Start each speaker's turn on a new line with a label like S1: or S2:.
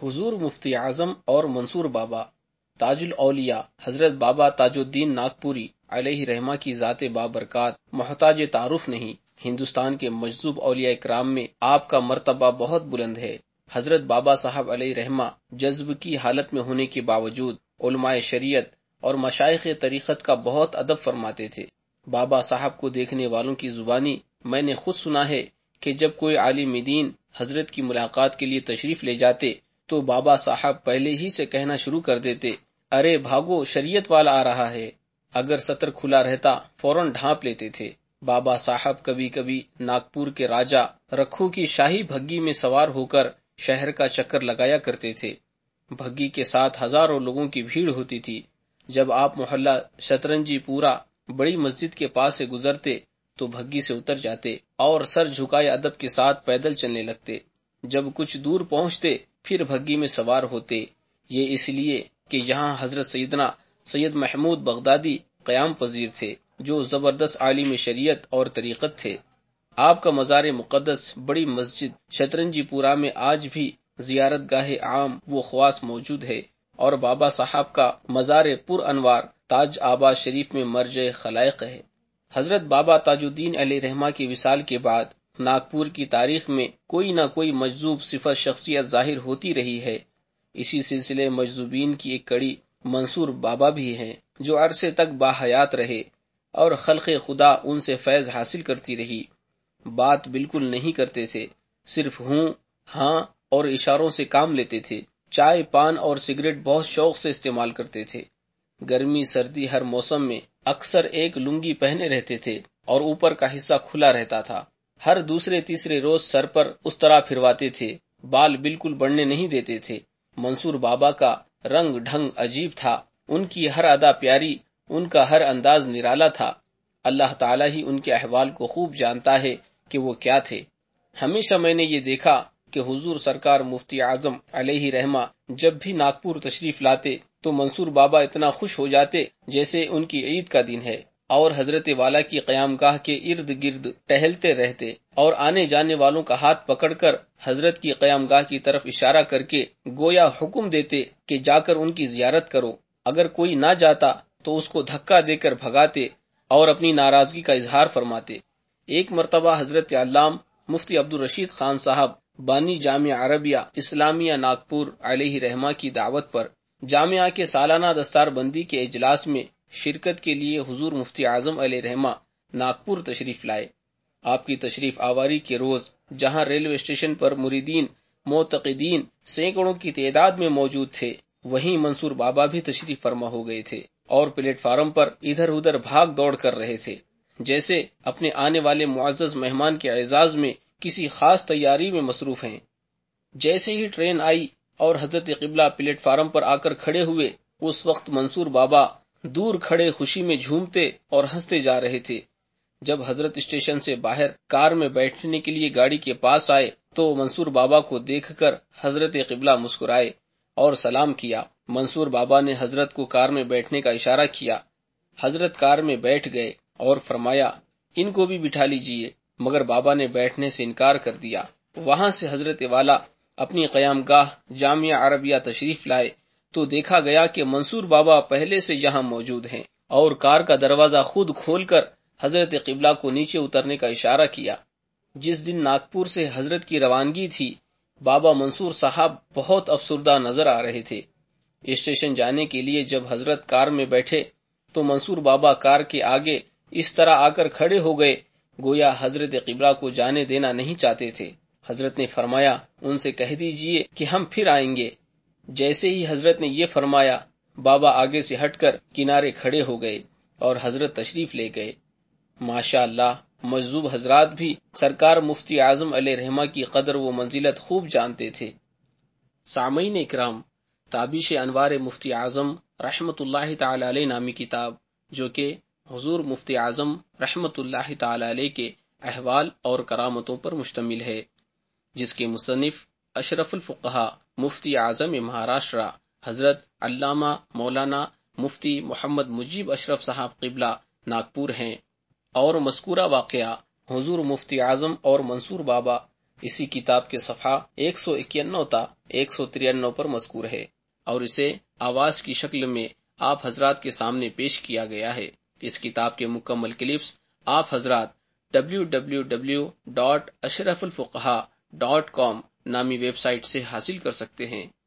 S1: حضور مفتی اعظم اور منصور بابا تاج الاولیاء حضرت بابا تاج الدین ناگپوری علیہ رحمہ کی ذات بابرکات محتاج تعارف نہیں۔ ہندوستان کے مجذوب اولیاء کرام میں آپ کا مرتبہ بہت بلند ہے۔ حضرت بابا صاحب علیہ رحمہ جذب کی حالت میں ہونے کے باوجود علماء شریعت اور مشائخ طریقت کا بہت ادب فرماتے تھے۔ بابا صاحب کو دیکھنے والوں کی زبانی میں نے خود سنا ہے کہ جب کوئی عالم دین حضرت کی ملاقات کے لیے تشریف لے جاتے تو بابا صاحب پہلے ہی سے کہنا شروع کر دیتے، ارے بھاگو شریعت والا آ رہا ہے۔ اگر سطر کھلا رہتا فوراً ڈھانپ لیتے تھے۔ بابا صاحب کبھی کبھی ناگپور کے راجا رکھو کی شاہی بھگی میں سوار ہو کر شہر کا چکر لگایا کرتے تھے۔ بھگی کے ساتھ ہزاروں لوگوں کی بھیڑ ہوتی تھی۔ جب آپ محلہ شترنجی پورا بڑی مسجد کے پاس سے گزرتے تو بھگی سے اتر جاتے اور سر جھکائے ادب کے ساتھ پیدل چلنے لگتے۔ جب کچھ دور پہنچتے پھر بھگی میں سوار ہوتے، یہ اس لیے کہ یہاں حضرت سیدنا سید محمود بغدادی قیام پذیر تھے، جو زبردست عالم شریعت اور طریقت تھے۔ آپ کا مزار مقدس بڑی مسجد شترنجی پورا میں آج بھی زیارت گاہ عام و خواص موجود ہے، اور بابا صاحب کا مزار پر انوار تاج آباد شریف میں مرجع خلائق ہے۔ حضرت بابا تاج الدین علیہ رحمہ کی وصال کے بعد ناگپور کی تاریخ میں کوئی نہ کوئی مجذوب صفت شخصیت ظاہر ہوتی رہی ہے۔ اسی سلسلے مجذوبین کی ایک کڑی منصور بابا بھی ہیں، جو عرصے تک باحیات رہے اور خلق خدا ان سے فیض حاصل کرتی رہی۔ بات بالکل نہیں کرتے تھے، صرف ہوں ہاں اور اشاروں سے کام لیتے تھے۔ چائے پان اور سگریٹ بہت شوق سے استعمال کرتے تھے۔ گرمی سردی ہر موسم میں اکثر ایک لنگی پہنے رہتے تھے اور اوپر کا حصہ کھلا رہتا تھا۔ ہر دوسرے تیسرے روز سر پر اس طرح پھرواتے تھے، بال بالکل بڑھنے نہیں دیتے تھے۔ منصور بابا کا رنگ ڈھنگ عجیب تھا، ان کی ہر ادا پیاری، ان کا ہر انداز نرالا تھا۔ اللہ تعالیٰ ہی ان کے احوال کو خوب جانتا ہے کہ وہ کیا تھے۔ ہمیشہ میں نے یہ دیکھا کہ حضور سرکار مفتی اعظم علیہ رحمہ جب بھی ناگپور تشریف لاتے تو منصور بابا اتنا خوش ہو جاتے جیسے ان کی عید کا دن ہے، اور حضرت والا کی قیام گاہ کے ارد گرد ٹہلتے رہتے اور آنے جانے والوں کا ہاتھ پکڑ کر حضرت کی قیام گاہ کی طرف اشارہ کر کے گویا حکم دیتے کہ جا کر ان کی زیارت کرو۔ اگر کوئی نہ جاتا تو اس کو دھکا دے کر بھگاتے اور اپنی ناراضگی کا اظہار فرماتے۔ ایک مرتبہ حضرت علامہ مفتی عبدالرشید خان صاحب بانی جامعہ عربیہ اسلامیہ ناگپور علیہ رحمہ کی دعوت پر جامعہ کے سالانہ دستار بندی کے اجلاس میں شرکت کے لیے حضور مفتی اعظم علیہ رحمہ ناگپور تشریف لائے۔ آپ کی تشریف آوری کے روز جہاں ریلوے اسٹیشن پر مریدین معتقدین سینکڑوں کی تعداد میں موجود تھے، وہیں منصور بابا بھی تشریف فرما ہو گئے تھے اور پلیٹ فارم پر ادھر ادھر بھاگ دوڑ کر رہے تھے، جیسے اپنے آنے والے معزز مہمان کے اعزاز میں کسی خاص تیاری میں مصروف ہیں۔ جیسے ہی ٹرین آئی اور حضرت قبلہ پلیٹ فارم پر آ کر کھڑے ہوئے، اس وقت منصور بابا دور کھڑے خوشی میں جھومتے اور ہنستے جا رہے تھے۔ جب حضرت اسٹیشن سے باہر کار میں بیٹھنے کے لیے گاڑی کے پاس آئے تو منصور بابا کو دیکھ کر حضرت قبلہ مسکرائے اور سلام کیا۔ منصور بابا نے حضرت کو کار میں بیٹھنے کا اشارہ کیا۔ حضرت کار میں بیٹھ گئے اور فرمایا، ان کو بھی بٹھا لیجئے، مگر بابا نے بیٹھنے سے انکار کر دیا۔ وہاں سے حضرت والا اپنی قیام گاہ جامعہ عربیہ تشریف لائے تو دیکھا گیا کہ منصور بابا پہلے سے یہاں موجود ہیں، اور کار کا دروازہ خود کھول کر حضرت قبلہ کو نیچے اترنے کا اشارہ کیا۔ جس دن ناگپور سے حضرت کی روانگی تھی، بابا منصور صاحب بہت افسردہ نظر آ رہے تھے۔ اسٹیشن جانے کے لیے جب حضرت کار میں بیٹھے تو منصور بابا کار کے آگے اس طرح آ کر کھڑے ہو گئے گویا حضرت قبلہ کو جانے دینا نہیں چاہتے تھے۔ حضرت نے فرمایا، ان سے کہہ دیجئے کہ ہم پھر آئیں گے۔ جیسے ہی حضرت نے یہ فرمایا، بابا آگے سے ہٹ کر کنارے کھڑے ہو گئے اور حضرت تشریف لے گئے۔ ماشاء اللہ، مجذوب حضرات بھی سرکار مفتی اعظم علیہ رحمہ کی قدر و منزلت خوب جانتے تھے۔ سامعین اکرام، تابش انوار مفتی اعظم رحمت اللہ تعالی علیہ نامی کتاب، جو کہ حضور مفتی اعظم رحمت اللہ تعالی علیہ کے احوال اور کرامتوں پر مشتمل ہے، جس کے مصنف اشرف الفقہا مفتی اعظم مہاراشٹرا حضرت علامہ مولانا مفتی محمد مجیب اشرف صاحب قبلہ ناگپور ہیں، اور مذکورہ واقعہ حضور مفتی اعظم اور منصور بابا اسی کتاب کے صفحہ 191 تا 193 پر مذکور ہے اور اسے آواز کی شکل میں آپ حضرات کے سامنے پیش کیا گیا ہے۔ اس کتاب کے مکمل کلپس آپ حضرات www.ashrafulfuqaha.com نامی ویب سائٹ سے حاصل کر سکتے ہیں۔